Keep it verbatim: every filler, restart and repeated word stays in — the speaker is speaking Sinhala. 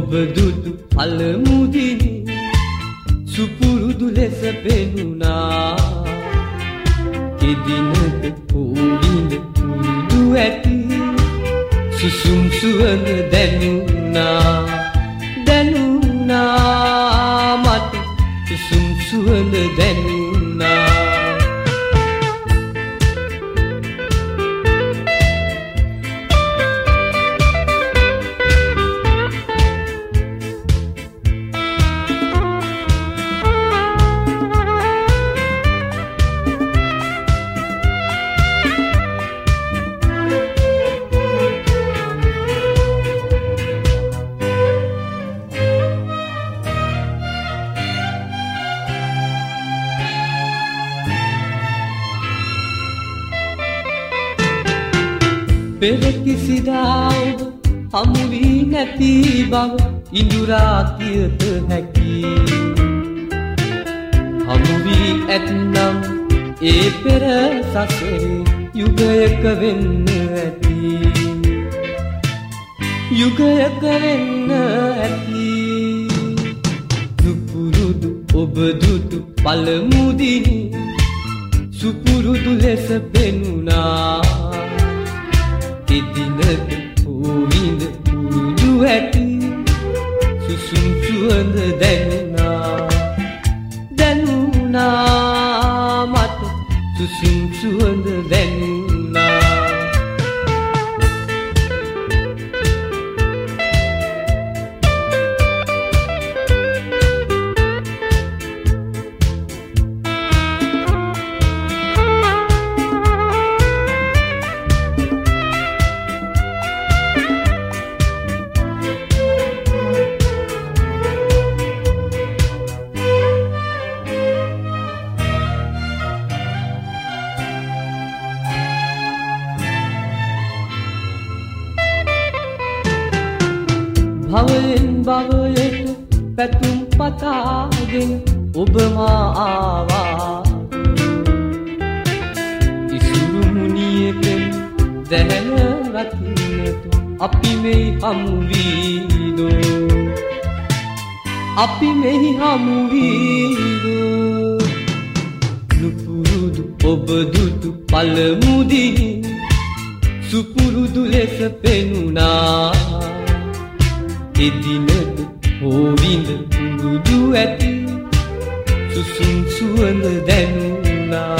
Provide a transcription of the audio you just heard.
ඔබ දුටු පළමු දිනේ සුපුරුදු ලෙස පෙනුණා. එදිනක පොවිඳ පුරුදු ඇති සුසුම් සුවඳ දැනුණා. දැනුණා මට සුසුම් සුවඳ දැනුණා. පෙර කිසිදා ඔබ හමු වී නැති බව ඉඳුරා කියත හැකි. හමු වී ඇත්නම් ඒ පෙර සසරේ යුගයක වෙන්න ඇති. යුගයක වෙන්න ඇති. සුපුරුදු ඔබ දුටු පළමු දිනේ සුපුරුදු ලෙස පෙනුණා. එදිනක පොවිඳ පුරුදු ඇති සුසුම් සුවඳ දැනුණා. දැනුණා මට සුසුම් සුවඳ දැනුණා. භවයෙන් භවයට පැතුම් පතාගෙන ඔබ මා ආවා. ඉසුරු මුනියකෙන් දැන රකින්නට අපි මෙහි හමු වීදෝ. අපි මෙහි හමු වීදෝ. නුපුරුදු ඔබ දුටු පළමු දිනේ සුපුරුදු ලෙස පෙනුණා. එදිනක පොවිඳ පුරුදු ඇති සුසුම් සුවඳ දැනුණා.